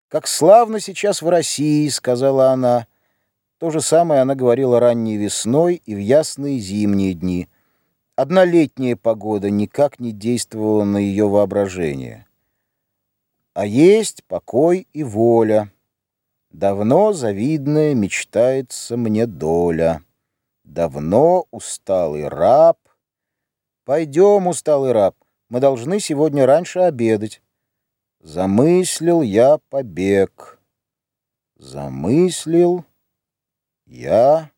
«Как славно сейчас в России», — сказала она. То же самое она говорила ранней весной и в ясные зимние дни. Одна летняя погода никак не действовала на ее воображение. А есть покой и воля. Давно завидная мечтается мне доля. Давно усталый раб. Пойдем, усталый раб, мы должны сегодня раньше обедать. Замыслил я побег. Замыслил я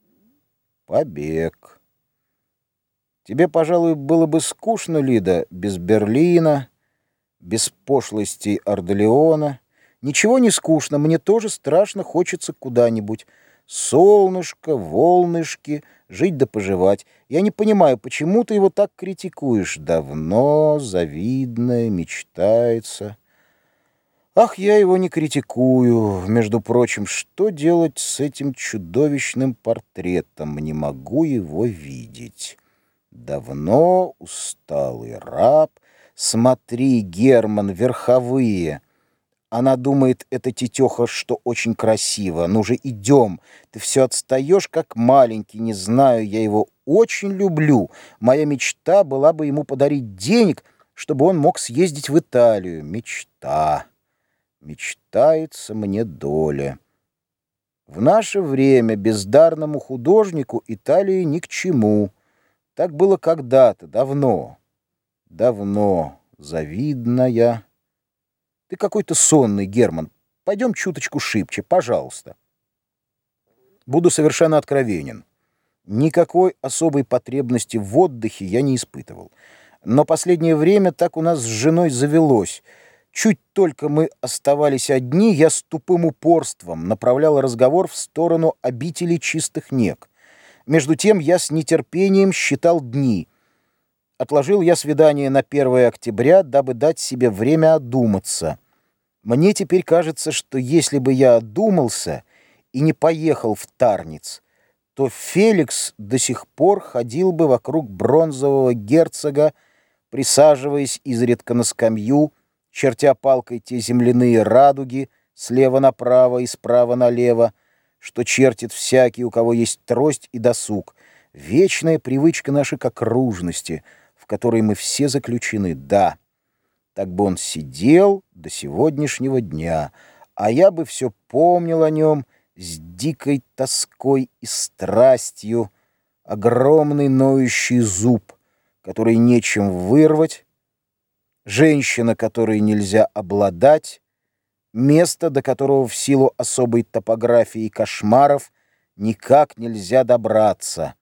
побег. Тебе, пожалуй, было бы скучно, Лида, без Берлина, без пошлостей Ордолеона. Ничего не скучно, мне тоже страшно хочется куда-нибудь. Солнышко, волнышки, жить да поживать. Я не понимаю, почему ты его так критикуешь? Давно, завидное, мечтается. Ах, я его не критикую. Между прочим, что делать с этим чудовищным портретом? Не могу его видеть. Давно усталый раб. Смотри, Герман, верховые. Она думает, эта тетеха, что очень красиво. Ну же, идем. Ты все отстаешь, как маленький. Не знаю, я его очень люблю. Моя мечта была бы ему подарить денег, чтобы он мог съездить в Италию. Мечта. Мечтается мне доля. В наше время бездарному художнику Италии ни к чему. Так было когда-то, давно. Давно, завидная. Ты какой-то сонный, Герман. Пойдем чуточку шибче, пожалуйста. Буду совершенно откровенен. Никакой особой потребности в отдыхе я не испытывал. Но последнее время так у нас с женой завелось. Чуть только мы оставались одни, я с тупым упорством направлял разговор в сторону обители чистых нек. Между тем я с нетерпением считал дни. Отложил я свидание на 1 октября, дабы дать себе время одуматься. Мне теперь кажется, что если бы я одумался и не поехал в Тарниц, то Феликс до сих пор ходил бы вокруг бронзового герцога, присаживаясь изредка на скамью, чертя палкой те земляные радуги слева направо и справа налево, что чертит всякий, у кого есть трость и досуг. Вечная привычка нашей к окружности, в которой мы все заключены, да. Так бы он сидел до сегодняшнего дня, а я бы все помнил о нем с дикой тоской и страстью, огромный ноющий зуб, который нечем вырвать, женщина, которой нельзя обладать, место, до которого в силу особой топографии кошмаров никак нельзя добраться.